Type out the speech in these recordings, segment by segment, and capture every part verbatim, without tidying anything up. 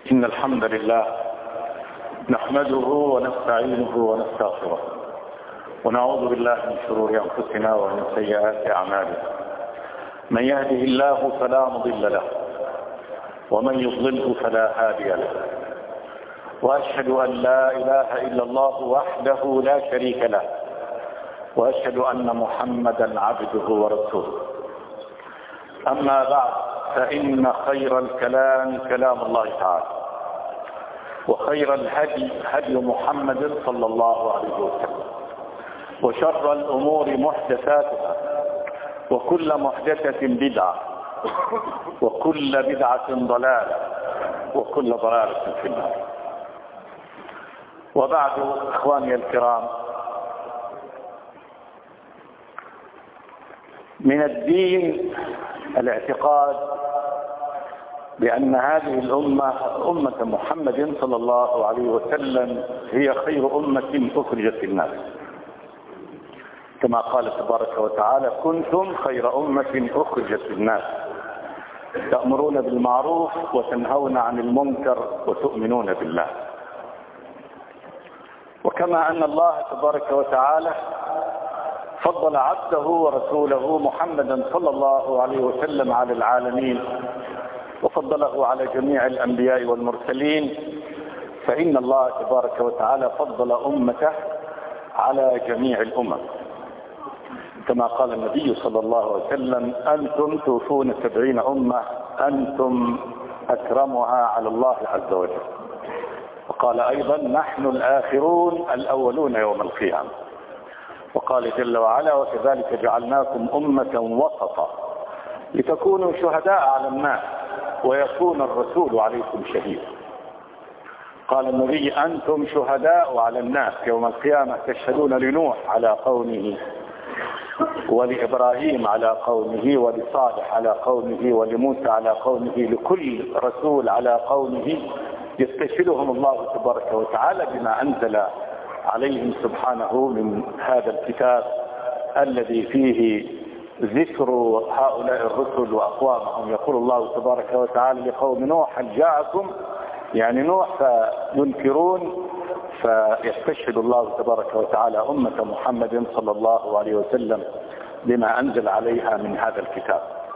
إن الحمد لله نحمده ونستعينه ونستغفره ونعوذ بالله من شرور أنفسنا ومن سيئات أعمالنا. من يهده الله فلا مضل له ومن يضلله فلا هادي له، وأشهد أن لا إله إلا الله وحده لا شريك له، وأشهد أن محمدا عبده ورسوله. أما بعد، فإن خير الكلام كلام الله تعالى، وخير الهدي هدي محمد صلى الله عليه وسلم، وشر الأمور محدثاتها، وكل محدثة بدعة، وكل بدعة ضلالة، وكل ضلالة في النار. وبعد، إخواني الكرام، من الدين الاعتقاد بأن هذه الأمة أمة محمد صلى الله عليه وسلم هي خير أمة أخرجت للناس، كما قال تبارك وتعالى: كنتم خير أمة أخرجت للناس تأمرون بالمعروف وتنهون عن المنكر وتؤمنون بالله. وكما أن الله تبارك وتعالى فضل عبده ورسوله محمدا صلى الله عليه وسلم على العالمين، وفضله على جميع الأنبياء والمرسلين، فإن الله تبارك وتعالى فضل أمته على جميع الأمم، كما قال النبي صلى الله عليه وسلم: أنتم توفون سبعين أمة أنتم أكرمها على الله عز وجل. وقال أيضا: نحن الآخرون الأولون يوم القيامة. وقال جل وعلا: وكذلك جعلناكم أمة وسطا لتكونوا شهداء على الناس ويكون الرسول عليكم شهيدا. قال النبي: أنتم شهداء على الناس يوم القيامة، تشهدون لنوح على قومه، ولإبراهيم على قومه، ولصالح على قومه، ولموسى على قومه، لكل رسول على قومه يستشهدهم الله تبارك وتعالى بما أنزل عليهم سبحانه من هذا الكتاب الذي فيه ذكر هؤلاء الرسل وأقوامهم. يقول الله تبارك وتعالى لقوم نوح: هل جاءكم، يعني نوح، فينكرون، فيستشهد الله تبارك وتعالى أمة محمد صلى الله عليه وسلم بما أنزل عليها من هذا الكتاب.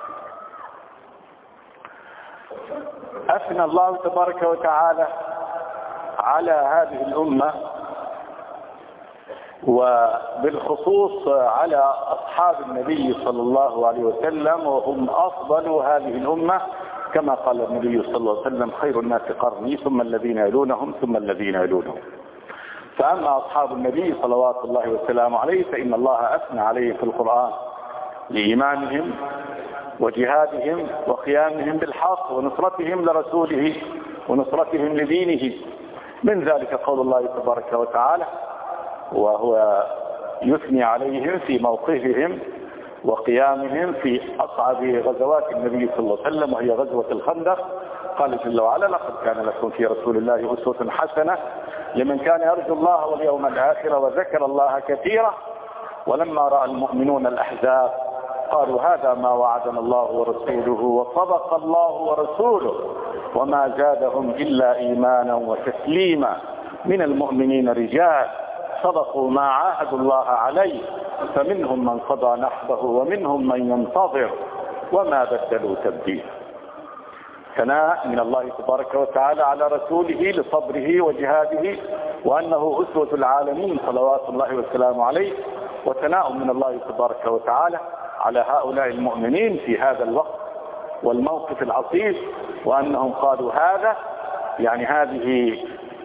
أثنى الله تبارك وتعالى على هذه الأمة، وبالخصوص على أصحاب النبي صلى الله عليه وسلم، وهم أفضل هذه الأمة، كما قال النبي صلى الله عليه وسلم: خير الناس قرني ثم الذين يلونهم ثم الذين يلونهم. فأما أصحاب النبي صلوات الله وسلامه عليه فإن الله أثنى عليه في القرآن لإيمانهم وجهادهم وقيامهم بالحق ونصرتهم لرسوله ونصرتهم لدينه. من ذلك قول الله تبارك وتعالى وهو يثني عليهم في موقفهم وقيامهم في أصعب غزوات النبي صلى الله عليه وسلم، وهي غزوة الخندق. قال جل وعلا: لقد كان لكم في رسول الله أسوة حسنة لمن كان يرجو الله واليوم الآخر وذكر الله كثيرا. ولما رأى المؤمنون الأحزاب قالوا: هذا ما وعدنا الله ورسوله وصدق الله ورسوله وما زادهم إلا إيمانا وتسليما. من المؤمنين رجال صدقوا ما عاهدوا الله عليه، فمنهم من قضى نحبه ومنهم من ينتظر وما بدلوا تبديلا. ثناء من الله تبارك وتعالى على رسوله لصبره وجهاده، وأنه أسوة العالمين صلوات الله وسلامه عليه. وثناء من الله تبارك وتعالى على هؤلاء المؤمنين في هذا الوقت والموقف العصيب، وأنهم قالوا هذا، يعني هذه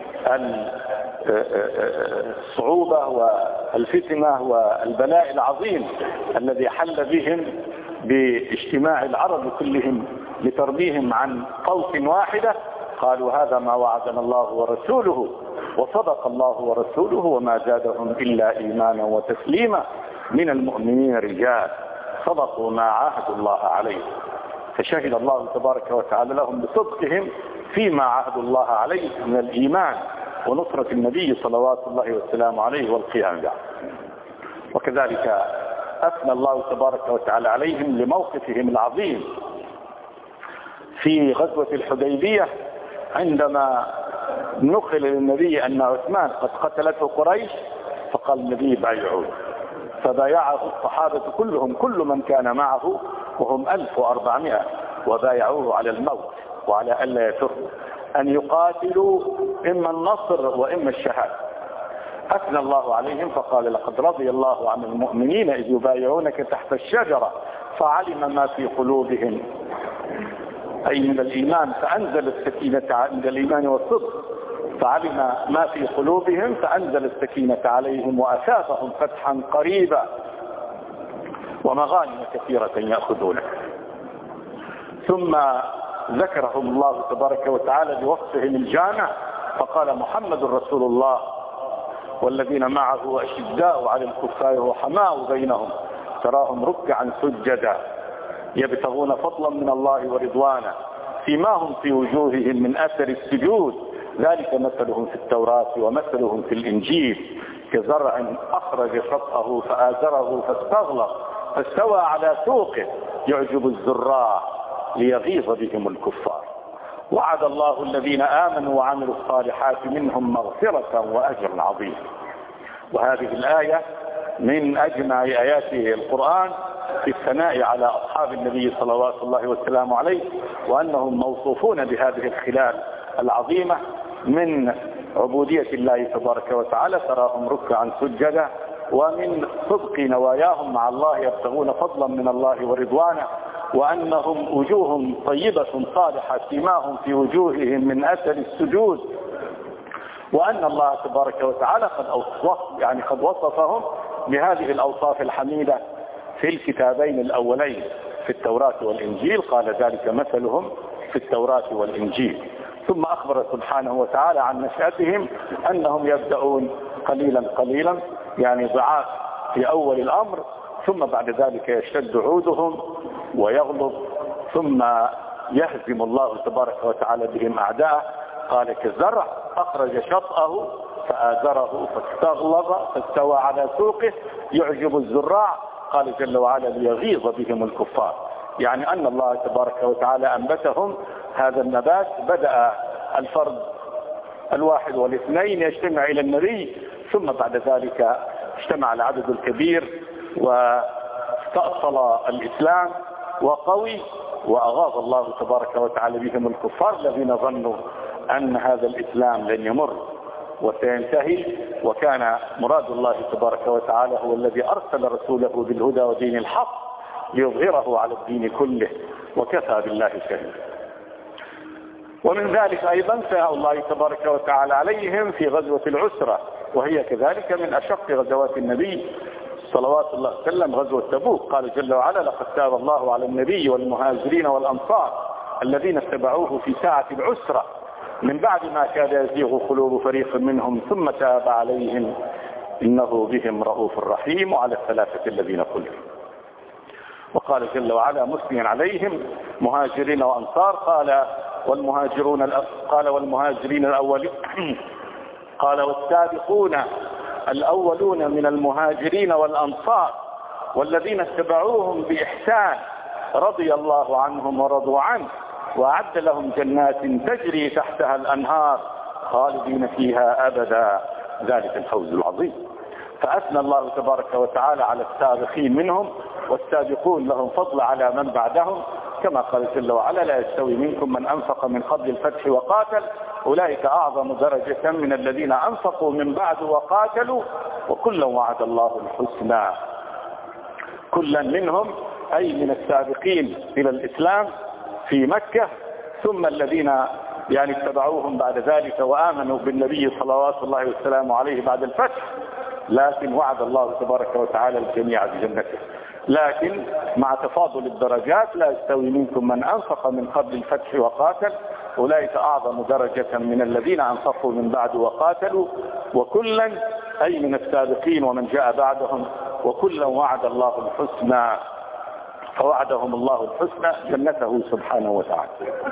الصعوبة والفتنة والبلاء العظيم الذي حل بهم باجتماع العرب كلهم لترضيهم عن قوس واحدة. قالوا: هذا ما وعدنا الله ورسوله وصدق الله ورسوله وما زادهم إلا إيمانا وتسليما. من المؤمنين رجال صدقوا ما عاهدوا الله عليه. فشهد الله تبارك وتعالى لهم بصدقهم فيما عاهدوا الله عليه من الإيمان ونصرة النبي صلوات الله وسلامه عليه والقيام به. وكذلك أثنى الله تبارك وتعالى عليهم لموقفهم العظيم في غزوة الحديبية، عندما نقل للنبي أن عثمان قد قتلته قريش فقال النبي بايعوه، فبايعه الصحابة كلهم كل من كان معه وهم ألف وأربعمائة وبايعوه على الموت وعلى ألا يفروا أن يقاتلوا إما النصر وإما الشهادة. أثنى الله عليهم فقال لقد رضي الله عن المؤمنين إذ يبايعونك تحت الشجرة فعلم ما في قلوبهم أي من الإيمان فأنزل السكينة عند الإيمان والصدق، فعلم ما في قلوبهم فأنزل السكينة عليهم وأثابهم فتحا قريبا ومغانم كثيرة يأخذونها. ثم ذكرهم الله تبارك وتعالى بوصفهم الجامع فقال محمد رسول الله والذين معه أشداء على الكفار رحماء بينهم تراهم ركعا سجدا يبتغون فضلا من الله ورضوانا فيما في وجوههم من أثر السجود ذلك مثلهم في التوراة ومثلهم في الإنجيل كزرع أخرج شطأه فآزره فاستغلظ فاستوى على سوقه يعجب الزراع ليغيظ بهم الكفار. وعد الله الذين آمنوا وعملوا الصالحات منهم مغفرة وأجر عظيم. وهذه الآية من أجمع آيات القرآن في الثناء على أصحاب النبي صلوات الله وسلامه عليه وأنهم موصوفون بهذه الخلال العظيمة من عبودية الله تبارك وتعالى تراهم ركعا سجدا ومن صدق نواياهم مع الله يبتغون فضلا من الله ورضوانه وأنهم وجوههم طيبة صالحة سيماهم في وجوههم من أثر السجود وأن الله تبارك وتعالى قد أوصف يعني قد وصفهم بهذه الأوصاف الحميدة في الكتابين الأولين في التوراة والإنجيل قال ذلك مثلهم في التوراة والإنجيل. ثم أخبر سبحانه وتعالى عن نشأتهم أنهم يبدأون قليلا قليلا يعني ضعاف في أول الأمر ثم بعد ذلك يشتد عودهم ويغلب ثم يهزم الله تبارك وتعالى بهم أعداءه. قال كالزرع أخرج شطأه فآزره فاستغلظ فاستوى على سوقه يعجب الزراع قال جل وعلا ليغيظ بهم الكفار، يعني أن الله تبارك وتعالى أنبتهم هذا النبات. بدأ الفرد الواحد والاثنين يجتمع إلى النبي ثم بعد ذلك اجتمع العدد الكبير واستأصل الإسلام وقوي وأغاظ الله تبارك وتعالى بهم الكفار الذين ظنوا أن هذا الإسلام لن يمر وسينتهي وكان مراد الله تبارك وتعالى هو الذي أرسل رسوله بالهدى ودين الحق ليظهره على الدين كله وكفى بالله شهيدا. ومن ذلك أيضا ثناء الله تبارك وتعالى عليهم في غزوة العسرة وهي كذلك من أشق غزوات النبي صلوات الله عليه وسلم غزوة تبوك. قال جل وعلا لقد تاب الله على النبي والمهاجرين والأنصار الذين اتبعوه في ساعة العسرة من بعد ما كاد يزيغ قلوب فريق منهم ثم تاب عليهم إنه بهم رؤوف رحيم وعلى الثلاثة الذين خلفوا. وقال جل وعلا مثنيا عليهم مهاجرين وأنصار قال والمهاجرون قال والمهاجرين الأولين قال والسابقون الأولون من المهاجرين والأنصار والذين اتبعوهم بإحسان رضي الله عنهم ورضوا عنه وأعد لهم جنات تجري تحتها الأنهار خالدين فيها أبدا ذلك الفوز العظيم. فأثنى الله تبارك وتعالى على السابقين منهم والسابقون لهم فضل على من بعدهم كما قال جل وعلا لا يستوي منكم من أنفق من قبل الفتح وقاتل أولئك أعظم درجة من الذين أنفقوا من بعد وقاتلوا وكلا وعد الله الحسنى. كلا منهم أي من السابقين إلى الإسلام في مكة ثم الذين يعني اتبعوهم بعد ذلك وآمنوا بالنبي صلوات الله وسلامه عليه بعد الفتح لكن وعد الله تبارك وتعالى الجميع بجنته. لكن مع تفاضل الدرجات لا يستوي منكم من أنفق من قبل الفتح وقاتل أولئك أعظم درجة من الذين أنفقوا من بعد وقاتلوا وكلا أي من السابقين ومن جاء بعدهم وكلا وعد الله الحسنى فوعدهم الله الحسنى جنته سبحانه وتعالى.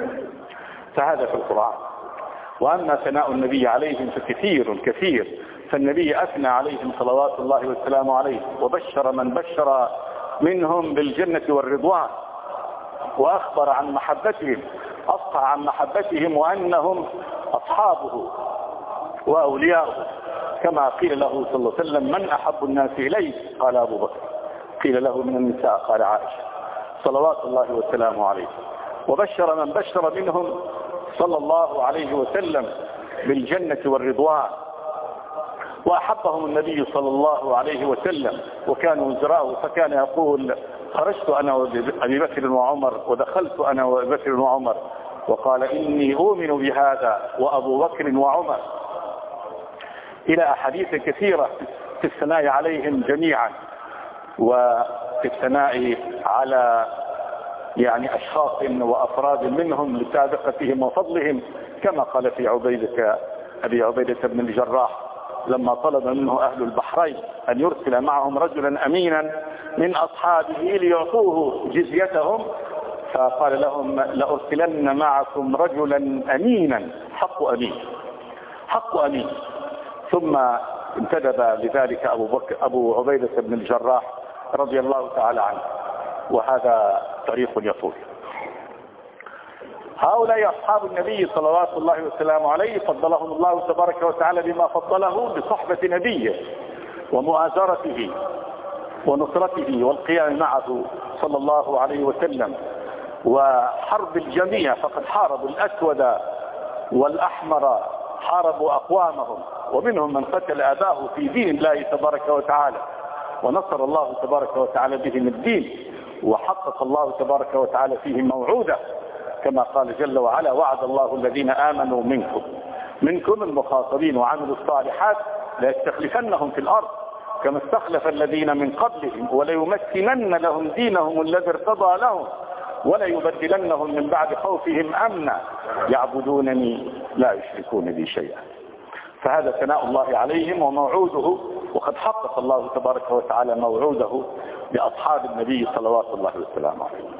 فهذا في القرآن. وأما ثناء النبي عليهم فكثير كثير فالنبي أثنى عليهم صلوات الله والسلام عليه وبشر من بشر منهم بالجنة والرضوان وأخبر عن محبتهم، أصفح عن محبتهم وأنهم أصحابه وأولياؤه، كما قيل له صلى الله عليه وسلم: من أحب الناس إليه؟ قال أبو بكر. قيل له: من النساء؟ قال عائشة، صلوات الله وسلامه عليه. وبشر من بشر منهم صلى الله عليه وسلم بالجنة والرضوان، وأحبهم النبي صلى الله عليه وسلم وكانوا وزراءه، فكان يقول: خرجت أنا وأبي بكر وعمر ودخلت أنا وأبي بكر وعمر، وقال: إني أؤمن بهذا وأبو بكر وعمر، إلى أحاديث كثيرة في الثناء عليهم جميعا، وفي الثناء على يعني أشخاص وأفراد منهم لسابقتهم وفضلهم، كما قال في عبيدة أبي عبيدة بن الجراح لما طلب منه أهل البحرين أن يرسل معهم رجلا أمينا من أصحابه ليعطوه جزيتهم، فقال لهم: لأرسلن معكم رجلا أمينا، حق أمين، حق أمين. ثم انتدب لذلك أبو, بكر أبو عبيدة بن الجراح رضي الله تعالى عنه، وهذا طريق يطول. هؤلاء أصحاب النبي صلوات الله وسلامه عليه فضلهم الله تبارك وتعالى بما فضله بصحبة نبيه ومؤازرته ونصرته والقيام معه صلى الله عليه وسلم، وحرب الجميع، فقد حاربوا الأسود والأحمر، حاربوا أقوامهم، ومنهم من قتل أباه في دين الله تبارك وتعالى، ونصر الله تبارك وتعالى بهم الدين، وحقق الله تبارك وتعالى فيهم موعوده، كما قال جل وعلا: وعد الله الذين آمنوا منكم منكم المخاطبين وعملوا الصالحات ليستخلفنهم في الأرض كما استخلف الذين من قبلهم وليمكنن لهم دينهم الذي ارتضى لهم وليبدلنهم من بعد خوفهم أمنا يعبدونني لا يشركون بي شيئا. فهذا ثناء الله عليهم وموعوده، وقد حقق الله تبارك وتعالى موعوده لأصحاب النبي صلوات الله وسلامه عليه.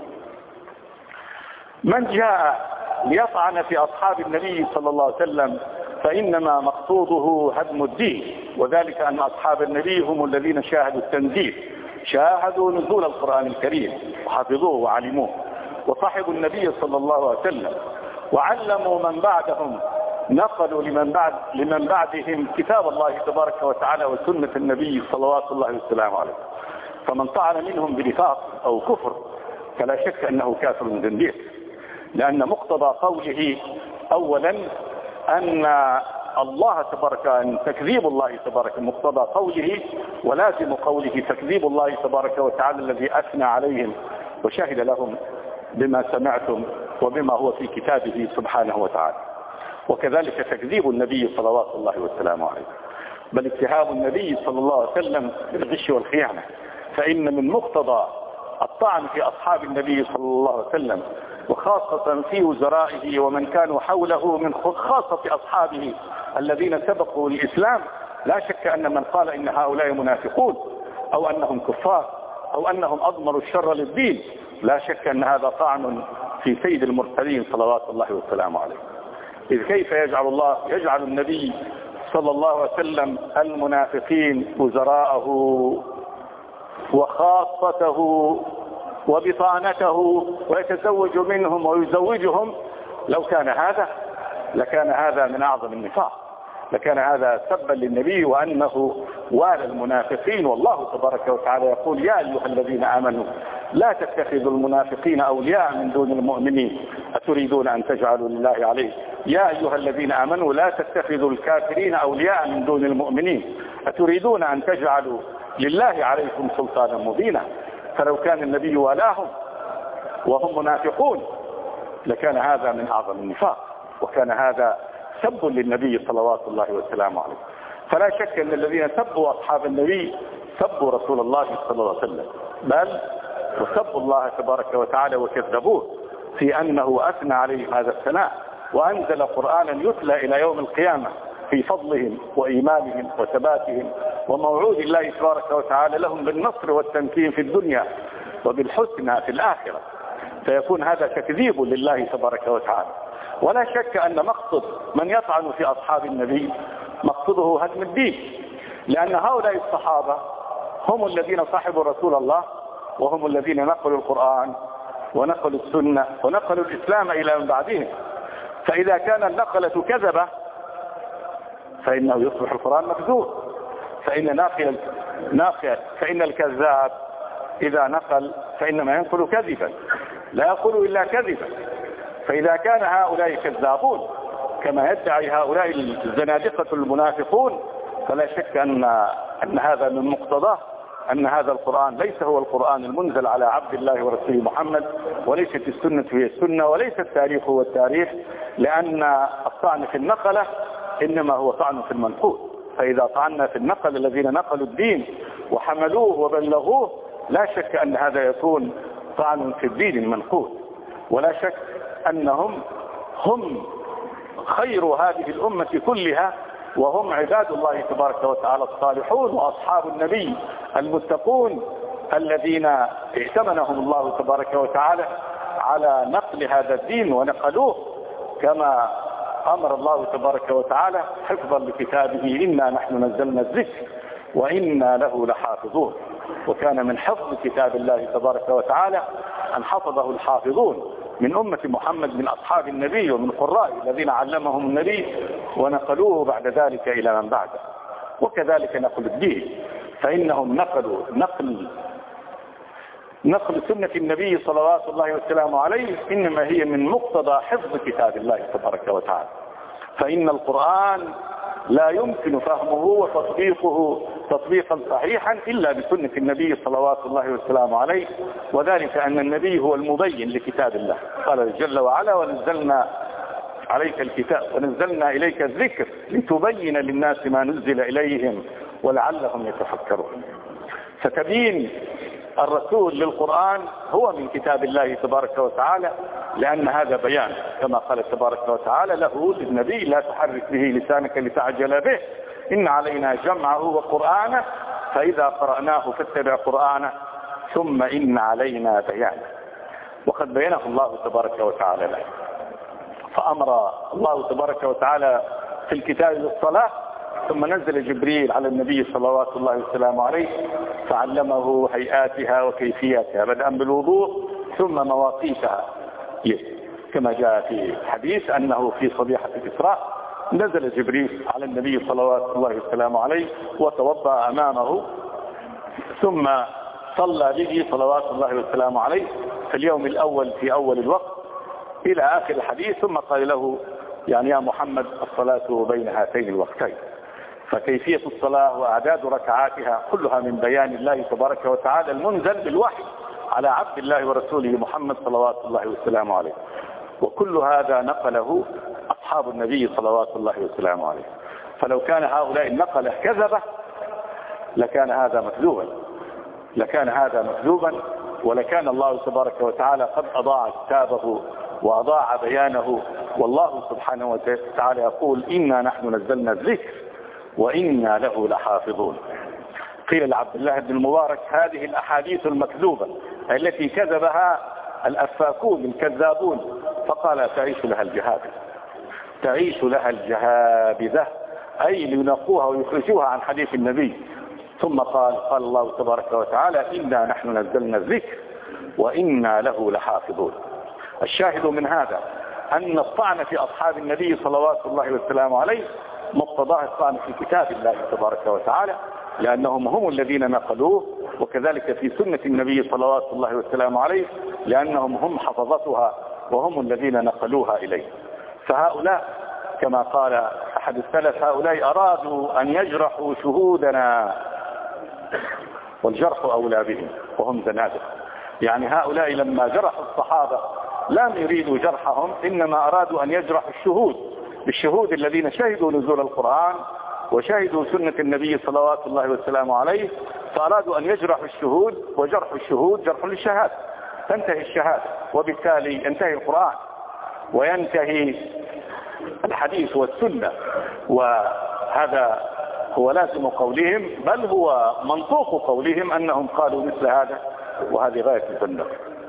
من جاء ليطعن في أصحاب النبي صلى الله عليه وسلم فإنما مقصوده هدم الدين، وذلك أن أصحاب النبي هم الذين شاهدوا التنزيل، شاهدوا نزول القرآن الكريم وحفظوه وعلموه، وصحبوا النبي صلى الله عليه وسلم وعلموا من بعدهم، نقلوا لمن بعد لمن بعدهم كتاب الله تبارك وتعالى وسنة النبي صلوات الله وسلامه عليه. فمن طعن منهم بنفاق أو كفر فلا شك أنه كافر زنديق، لأن مقتضى قوله أولا أن الله تبارك أن تكذيب الله تبارك مقتضى قوله ولازم قوله تكذيب الله تبارك وتعالى الذي أثنى عليهم وشهد لهم بما سمعتم وبما هو في كتابه سبحانه وتعالى، وكذلك تكذيب النبي صلوات الله وسلامه عليه، بل اتهام النبي صلى الله عليه وسلم بالغش والخيانة. فإن من مقتضى الطعن في أصحاب النبي صلى الله عليه وسلم وخاصة في وزرائه ومن كانوا حوله من خاصة أصحابه الذين سبقوا الإسلام، لا شك أن من قال إن هؤلاء منافقون أو أنهم كفار أو أنهم أضمروا الشر للدين، لا شك أن هذا طعن في سيد المرسلين صلوات الله وسلامه عليه. إذ كيف يجعل الله يجعل النبي صلى الله عليه وسلم المنافقين وزراءه وخاصته وبطانته ويتزوج منهم ويزوجهم؟ لو كان هذا لكان هذا من أعظم النفاق، لكان هذا سبا للنبي وأنه والى المنافقين. والله تبارك وتعالى يقول: يا أيها الذين آمنوا لا تتخذوا المنافقين أولياء من دون المؤمنين أتريدون أن تجعلوا لله عليه يا أيها الذين آمنوا لا تتخذوا الكافرين أولياء من دون المؤمنين أتريدون أن تجعلوا لله عليكم سلطانا مبينا. فلو كان النبي والاهم وهم منافقون لكان هذا من أعظم النفاق، وكان هذا سب للنبي صلوات الله وسلامه عليه. فلا شك أن الذين سبوا أصحاب النبي سبوا رسول الله صلى الله عليه وسلم، بل وسبوا الله تبارك وتعالى وكذبوه في أنه أثنى عليهم هذا الثناء وأنزل قرآنا يتلى إلى يوم القيامة في فضلهم وإيمانهم وثباتهم وموعود الله تبارك وتعالى لهم بالنصر والتمكين في الدنيا وبالحسنى في الآخرة. فيكون هذا تكذيب لله تبارك وتعالى. ولا شك أن مقصد من يطعن في أصحاب النبي مقصده هدم الدين، لأن هؤلاء الصحابة هم الذين صحبوا رسول الله، وهم الذين نقلوا القرآن، ونقلوا السنة ونقلوا الإسلام إلى من بعدهم. فإذا كان النقلة كذبة فإنه يصبح القرآن مكذوب. فإن ناقل ناقل فإن الكذاب إذا نقل فإنما ينقل كذبا لا يقول إلا كذبا. فإذا كان هؤلاء كذابون كما يدعي هؤلاء الزنادقة المنافقون فلا شك أن أن هذا من مقتضاه أن هذا القرآن ليس هو القرآن المنزل على عبد الله ورسوله محمد، وليست السنة هي السنة، وليس التاريخ هو التاريخ، لأن الطعن في النقلة إنما هو طعن في المنقول. فإذا طعنا في النقل الذين نقلوا الدين وحملوه وبلغوه لا شك أن هذا يكون طعن في الدين المنقول. ولا شك أنهم هم خير هذه الأمة كلها، وهم عباد الله تبارك وتعالى الصالحون وأصحاب النبي المتقون الذين ائتمنهم الله تبارك وتعالى على نقل هذا الدين ونقلوه كما أمر الله تبارك وتعالى حفظا لكتابه إنا نحن نزلنا الذكر وإنا له لحافظون. وكان من حفظ كتاب الله تبارك وتعالى أن حفظه الحافظون من أمة محمد من أصحاب النبي ومن قراء الذين علمهم النبي ونقلوه بعد ذلك إلى من بعده. وكذلك نقل الدين فإنهم نقلوا نقل نقل سنة النبي صلوات الله وسلامه عليه إنما هي من مقتضى حفظ كتاب الله تبارك وتعالى. فإن القرآن لا يمكن فهمه وتطبيقه تطبيقا صحيحا إلا بسنة النبي صلوات الله وسلامه عليه، وذلك أن النبي هو المبين لكتاب الله. قال جل وعلا ونزلنا عليك الكتاب ونزلنا إليك الذكر لتبين للناس ما نزل إليهم ولعلهم يتفكرون. فتبين الرسول للقرآن هو من كتاب الله تبارك وتعالى، لأن هذا بيان كما قال تبارك وتعالى له للنبي لا تحرك به لسانك لتعجل به إن علينا جمعه وقرآنه فإذا قرأناه فاتبع قرآنه ثم إن علينا بيانه. وقد بينه الله تبارك وتعالى له. فأمر الله تبارك وتعالى في الكتاب بالصلاة ثم نزل جبريل على النبي صلوات الله وسلامه عليه فعلمه هيئاتها وكيفياتها بدءا بالوضوء ثم مواقيتها، كما جاء في حديث أنه في صبيحة الإسراء نزل جبريل على النبي صلوات الله وسلامه عليه وتوضأ أمامه ثم صلى به صلوات الله وسلامه عليه في اليوم الأول في أول الوقت إلى آخر الحديث، ثم قال له يعني يا محمد الصلاة بين هاتين الوقتين. فكيفية الصلاة وأعداد ركعاتها كلها من بيان الله تبارك وتعالى المنزل بالوحي على عبد الله ورسوله محمد صلوات الله وسلامه عليه. وكل هذا نقله أصحاب النبي صلوات الله وسلامه عليه. فلو كان هؤلاء النقلة كذبة لكان هذا مكذوبا لكان هذا مكذوبا ولكان الله تبارك وتعالى قد أضاع كتابه وأضاع بيانه. والله سبحانه وتعالى يقول إنا نحن نزلنا الذكر وإنا له لحافظون. قيل لعبد الله بن المبارك هذه الأحاديث المكذوبة التي كذبها الأفاكون الكذابون، فقال تعيش لها الجهابذة تعيش لها الجهابذة أي لينقوها ويخرجوها عن حديث النبي. ثم قال قال الله تبارك وتعالى إنا نحن نزلنا الذكر وإنا له لحافظون. الشاهد من هذا أن الطعن في أصحاب النبي صلوات الله وسلامه عليه مقتضاه الطعن في كتاب الله تبارك وتعالى، لأنهم هم الذين نقلوه، وكذلك في سنة النبي صلوات الله وسلامه عليه لأنهم هم حفظتها وهم الذين نقلوها إليه. فهؤلاء كما قال أحد السلف هؤلاء أرادوا أن يجرحوا شهودنا والجرح أولى بهم وهم زنادق. يعني هؤلاء لما جرحوا الصحابة لم يريدوا جرحهم، إنما أرادوا أن يجرحوا الشهود بالشهود الذين شهدوا نزول القرآن وشهدوا سنة النبي صلوات الله وسلامه عليه، فأرادوا أن يجرحوا الشهود، وجرح الشهود جرح للشهادة تنتهي الشهادة، وبالتالي ينتهي القرآن وينتهي الحديث والسنة. وهذا هو لازم قولهم، بل هو منطوق قولهم أنهم قالوا مثل هذا، وهذه غاية الزندقة.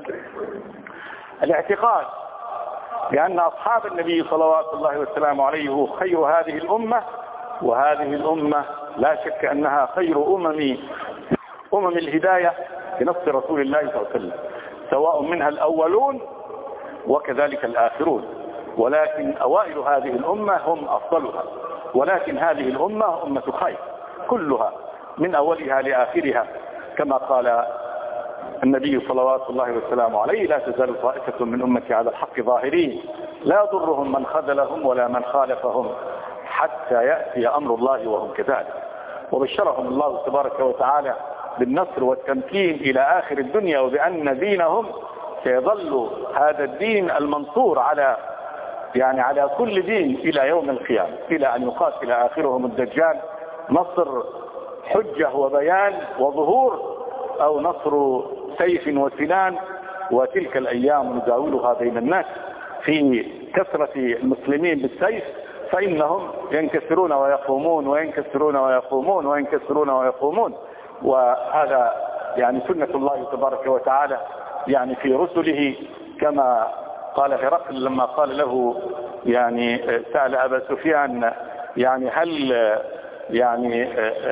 الاعتقاد بأن أصحاب النبي صلوات الله وسلامه عليه هو خير هذه الأمة، وهذه الأمة لا شك أنها خير أمم أمم الهداية بنص رسول الله صلى الله عليه وسلم. سواء منها الأولون وكذلك الآخرون، ولكن أوائل هذه الأمة هم أفضلها، ولكن هذه الأمة أمة خير كلها من أولها لآخرها، كما قال النبي صلوات الله وسلامه عليه: لا تزال طائفة من أمتي على الحق ظاهرين لا يضرهم من خذلهم ولا من خالفهم حتى يأتي أمر الله وهم كذلك. وبشرهم الله تبارك وتعالى بالنصر والتمكين إلى آخر الدنيا، وبأن دينهم سيظل هذا الدين المنصور على يعني على كل دين إلى يوم القيامة، إلى أن يقاتل آخرهم الدجال، نصر حجة وبيان وظهور، أو نصر سيف وسنان. وتلك الأيام نداولها بين الناس، في كثرة المسلمين بالسيف فإنهم ينكسرون ويقومون وينكسرون ويقومون وينكسرون ويقومون. وهذا يعني سنة الله تبارك وتعالى يعني في رسله، كما قال هرقل لما قال له يعني سأل أبا سفيان يعني هل يعني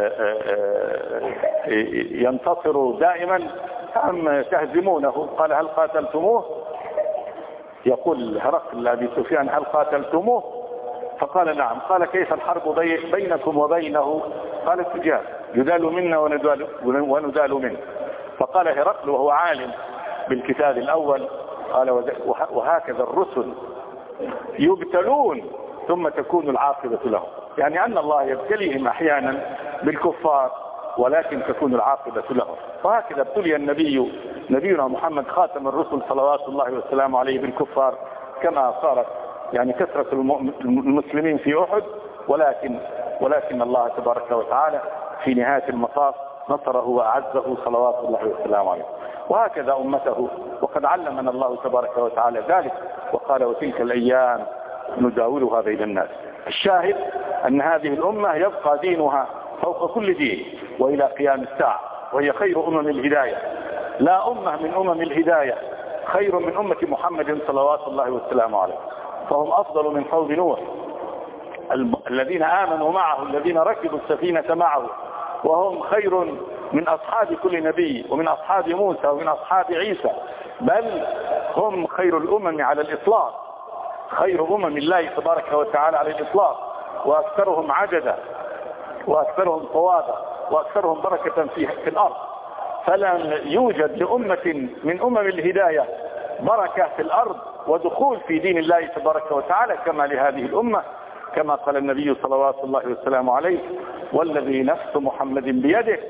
ينتصر دائما أم تهزمونه؟ قال: هل قاتلتموه؟ يقول هرقل لأبي سفيان: هل قاتلتموه؟ فقال: نعم. قال: كيف الحرب بينكم وبينه؟ قال: التجار، يدال منا وندال, وندال منه. فقال هرقل وهو عالم بالكتاب الأول، قال: وهكذا الرسل يبتلون ثم تكون العاقبة لهم، يعني أن الله يبتليهم أحيانا بالكفار ولكن تكون العاقبة لهم. وهكذا ابتلي النبي نبينا محمد خاتم الرسل صلوات الله والسلام عليه بالكفار، كما صارت يعني كثرة المسلمين في أحد، ولكن ولكن الله تبارك وتعالى في نهاية المطاف نصره وأعزه صلوات الله والسلام عليه. وهكذا أمته، وقد علمنا الله تبارك وتعالى ذلك وقال: وتلك الأيام نداولها بين الناس. الشاهد أن هذه الأمة يبقى دينها فوق كل دين وإلى قيام الساعة، وهي خير أمم الهداية. لا أمة من أمم الهداية خير من أمة محمد صلوات الله والسلام عليه، فهم أفضل من قوم نوح الذين آمنوا معه، الذين ركبوا السفينة معه، وهم خير من أصحاب كل نبي ومن أصحاب موسى ومن أصحاب عيسى، بل هم خير الأمم على الإطلاق، خير أمم الله تبارك وتعالى على الإطلاق، وأكثرهم عددا وأكثرهم صوابا وأكثرهم بركة في الأرض. فلن يوجد لأمة من أمم الهداية بركة في الأرض ودخول في دين الله تبارك وتعالى كما لهذه الأمة، كما قال النبي صلوات الله والسلام عليه: والذي نفس محمد بيده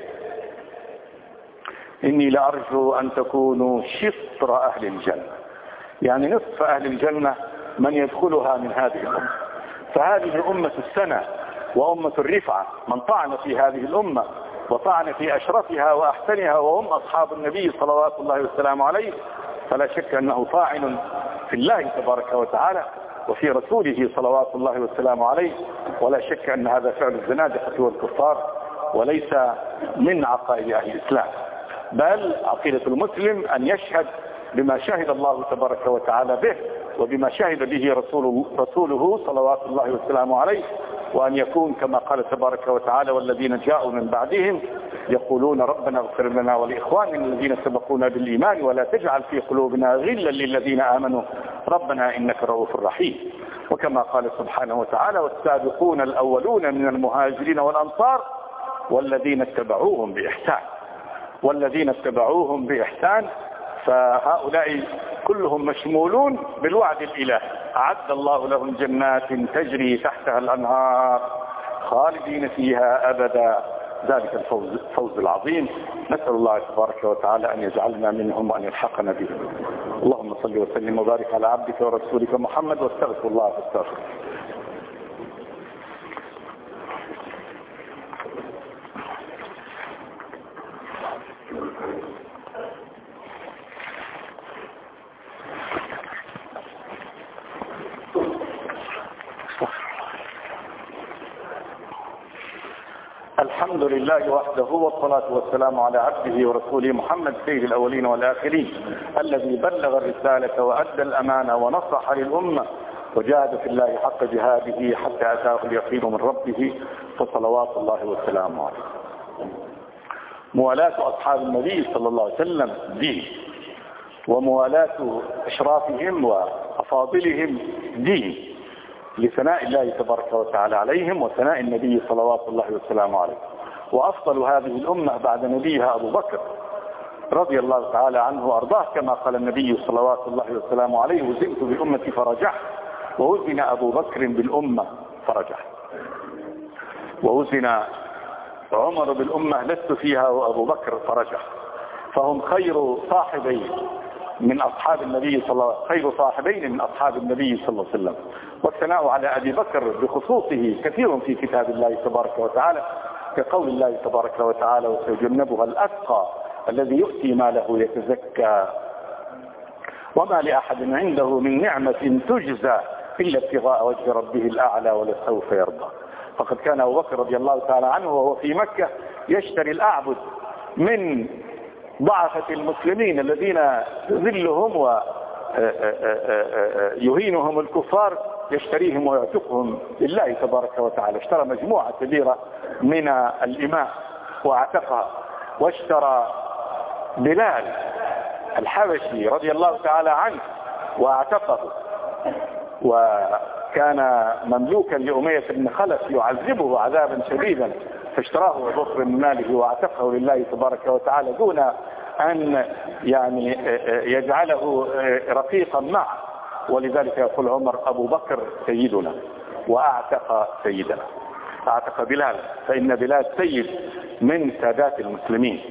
إني لأرجو أن تكونوا شطر أهل الجنة، يعني نصف أهل الجنة من يدخلها من هذه الأمة. فهذه أمة السنة وأمة الرفعة، من طعن في هذه الأمة وطعن في أشرفها وأحسنها وهم أصحاب النبي صلوات الله والسلام عليه، فلا شك أنه طاعن في الله تبارك وتعالى وفي رسوله صلوات الله والسلام عليه، ولا شك أن هذا فعل الزنادقة والكفار وليس من عقائد أهل الإسلام. بل عقيدة المسلم أن يشهد بما شهد الله تبارك وتعالى به وبما شهد به رسول رسوله صلوات الله والسلام عليه، وأن يكون كما قال تبارك وتعالى: والذين جاءوا من بعدهم يقولون ربنا اغفر لنا ولإخواننا الذين سبقونا بالإيمان ولا تجعل في قلوبنا غلا للذين آمنوا ربنا إنك رؤوف رحيم. وكما قال سبحانه وتعالى: والسابقون الأولون من المهاجرين والأنصار والذين اتبعوهم بإحسان. والذين اتبعوهم بإحسان فهؤلاء كلهم مشمولون بالوعد الإلهي: أعد الله لهم جنات تجري تحتها الأنهار خالدين فيها أبدا، ذلك الفوز الفوز العظيم. نسأل الله تبارك وتعالى أن يجعلنا منهم وأن يلحقنا بهم. اللهم صل وسلم وبارك على عبدك ورسولك محمد، واستغفر الله فاستغفر. الحمد لله وحده، والصلاة والسلام على عبده ورسوله محمد سيد الأولين والآخرين، الذي بلغ الرسالة وأدى الأمانة ونصح للأمة وجاهد في الله حق جهاده حتى أتاه اليقين من ربه، فصلوات الله والسلام عليه. موالاة أصحاب النبي صلى الله عليه وسلم دين، وموالاة أشرافهم وأفاضلهم دين لثناء الله تبارك وتعالى عليهم وثناء النبي صلوات الله وسلامه عليه. وأفضل هذه الأمة بعد نبيها أبو بكر رضي الله تعالى عنه وأرضاه، كما قال النبي صلوات الله وسلامه عليه: وزنت بأمتي فرجحت، ووزن أبو بكر بالأمة فرجح. ووزن عمر بالأمة لست فيها وأبو بكر فرجح. فهم خير صاحبين من أصحاب النبي صلى الله عليه وسلم، خير صاحبين من أصحاب النبي صلى الله عليه وسلم. والثناء على أبي بكر بخصوصه كثير في كتاب الله تبارك وتعالى، كقول الله تبارك وتعالى: وسيجنبها الأتقى الذي يؤتي ماله يتزكى وما لأحد عنده من نعمة تجزى إلا ابتغاء وجه ربه الأعلى ولسوف يرضى. فقد كان أبو بكر رضي الله تعالى عنه وهو في مكة يشتري الأعبد من ضعفة المسلمين الذين يذلهم ويهينهم الكفار، يشتريهم ويعتقهم لله تبارك وتعالى. اشترى مجموعة كبيرة من الإماء واعتقها، واشترى بلال الحبشي رضي الله تعالى عنه واعتقه، وكان مملوكا لأمية بن خلف يعذبه عذابا شديدا، فاشتراه أبو بكر من ماله واعتقه لله تبارك وتعالى دون أن يعني يجعله رقيقا معه. ولذلك يقول عمر: أبو بكر سيدنا وأعتق سيدنا. أعتق بلال، فإن بلال سيد من سادات المسلمين.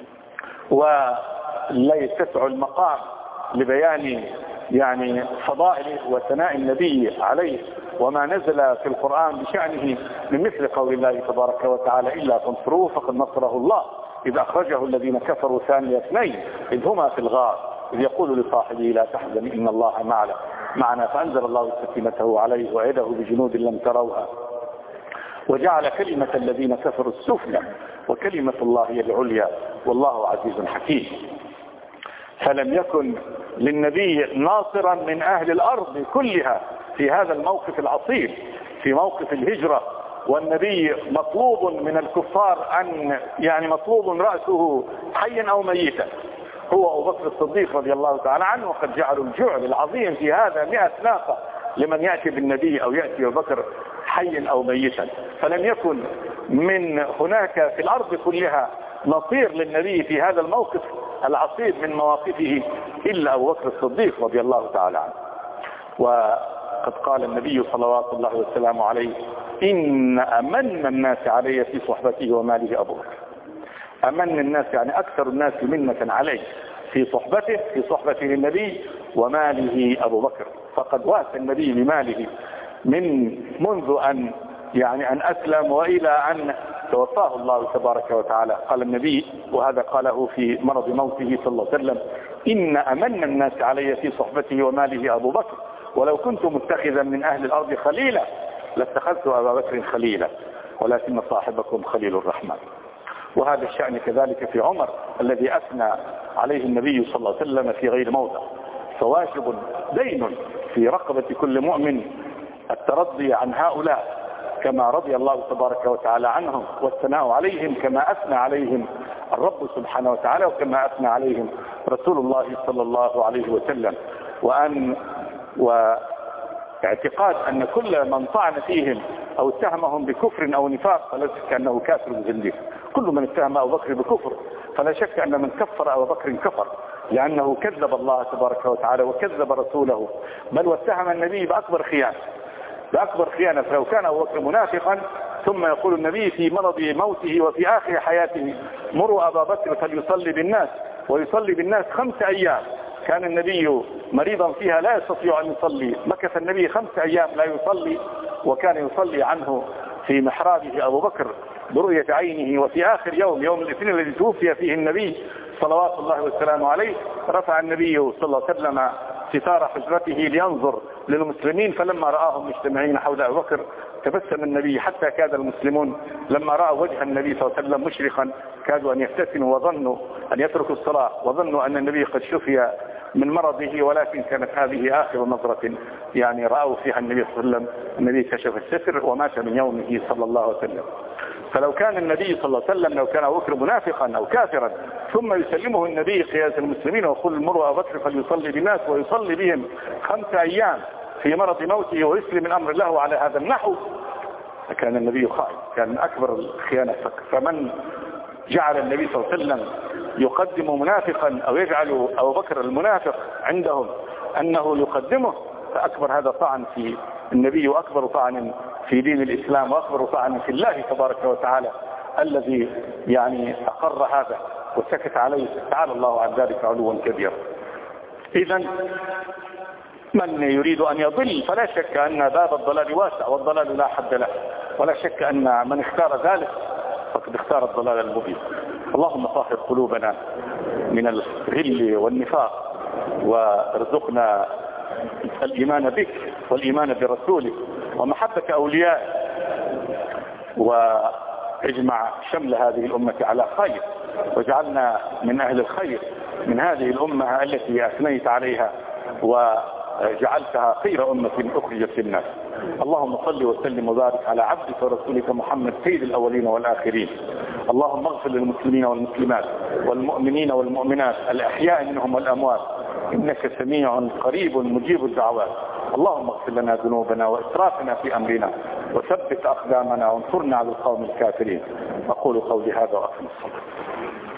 ولا يتسع المقام لبيان يعني فضائله وثناء النبي عليه وما نزل في القرآن بشأنه من مثل قول الله تبارك وتعالى: إلا تنصروه فقد نصره الله إذ أخرجه الذين كفروا ثاني اثنين إذ هما في الغار إذ يقول لصاحبه لا تحزن إن الله معنا معنا فأنزل الله سكينته عليه وأيده بجنود لم تروها وجعل كلمة الذين كفروا السفلى وكلمة الله هي العليا والله عزيز حكيم. فلم يكن للنبي ناصرا من أهل الأرض كلها في هذا الموقف العصيب، في موقف الهجرة، والنبي مطلوب من الكفار أن يعني مطلوب رأسه حيا أو ميتا. هو أبو بكر الصديق رضي الله تعالى عنه، وقد جعلوا الجعل العظيم في هذا مئة ناقة لمن يأتي بالنبي أو يأتي أبو بكر حيا أو ميتا. فلم يكن من هناك في الأرض كلها نصير للنبي في هذا الموقف العصيب من مواقفه إلا أبو بكر الصديق رضي الله تعالى عنه. وقد قال النبي صلوات الله وسلامه عليه: إن أمن الناس علي في صحبته وماله أبو بكر. أمن الناس يعني أكثر الناس منة عليه في صحبته في صحبته للنبي وماله أبو بكر. فقد واسى النبي بماله من منذ أن يعني أن أسلم وإلى أن توفاه الله تبارك وتعالى. قال النبي، وهذا قاله في مرض موته صلى الله عليه وسلم: إن أمن الناس علي في صحبته وماله أبو بكر، ولو كنت متخذا من أهل الأرض خليلا لاتخذت أبا بكر خليلا ولكن صاحبكم خليل الرحمن. وهذا الشأن كذلك في عمر الذي أثنى عليه النبي صلى الله عليه وسلم في غير موضع. فواجب دين في رقبة كل مؤمن الترضي عن هؤلاء كما رضي الله تبارك وتعالى عنهم، والثناء عليهم كما أثنى عليهم الرب سبحانه وتعالى وكما أثنى عليهم رسول الله صلى الله عليه وسلم. وأن واعتقاد أن كل من طعن فيهم أو اتهمهم بكفر أو نفاق فلا شك أنه كافر زنديق. كل من اتهم أبو بكر بكفر فلا شك أن من كفر أبو بكر كفر، لأنه كذب الله تبارك وتعالى وكذب رسوله، بل واتهم النبي بأكبر خيانة بأكبر خيانة. فلو كان أبو بكر منافقا ثم يقول النبي في مرض موته وفي آخر حياته: مروا أبا بكر فليصلي بالناس، ويصلي بالناس خمس أيام. كان النبي مريضا فيها لا يستطيع أن يصلي، مكث النبي خمس أيام لا يصلي، وكان يصلي عنه في محرابه أبو بكر برؤية عينه. وفي آخر يوم يوم الاثنين الذي توفي فيه النبي صلوات الله والسلام عليه رفع النبي صلى الله عليه وسلم ستار حجرته لينظر للمسلمين، فلما رآهم مجتمعين حول أبو بكر تبسم النبي حتى كاد المسلمون لما رأوا وجه النبي صلى الله عليه وسلم مشرقا كادوا أن يفتتنوا وظنوا أن يتركوا الصلاة، وظنوا أن النبي قد شفي من مرضه، ولكن كانت هذه آخر نظرة يعني رأوا فيها النبي صلى الله عليه وسلم. النبي كشف الستر ومات من يومه صلى الله عليه وسلم. فلو كان النبي صلى الله عليه وسلم لو كان أبو بكر منافقا أو كافرا ثم يسلمه النبي قيادة المسلمين ويقول مروا أبو بكر فليصلي بالناس ويصلي بهم خمس أيام في مرض موته ويسلم من أمر الله على هذا النحو، كان النبي خائن، كان أكبر الخيانة. فمن جعل النبي صلى الله عليه وسلم يقدم منافقا أو يجعل أبو بكر المنافق عندهم أنه يقدمه، فأكبر هذا طعن في النبي وأكبر طعن في دين الإسلام وأكبر طعن في الله تبارك وتعالى الذي يعني أقر هذا وسكت عليه، تعالى الله عن ذلك علوا كبيرا. إذن من يريد أن يضل فلا شك أن باب الضلال واسع والضلال لا حد له، ولا شك أن من اختار ذلك فقد اختار الضلال المبين. اللهم طهر قلوبنا من الغل والنفاق وارزقنا الإيمان بك والإيمان برسولك ومحبة أوليائك، واجمع شمل هذه الأمة على خير، واجعلنا من أهل الخير من هذه الأمة التي أثنيت عليها وجعلتها خير أمة أخرجت للناس. اللهم صل وسلم وبارك على عبدك ورسولك محمد سيد الأولين والآخرين. اللهم اغفر للمسلمين والمسلمات والمؤمنين والمؤمنات الأحياء منهم والأموات، إنك سميع قريب مجيب الدعوات. اللهم اغفر لنا ذنوبنا وإسرافنا في أمرنا وثبت أقدامنا وانصرنا على القوم الكافرين. أقول قولي هذا وأقم الصلاة.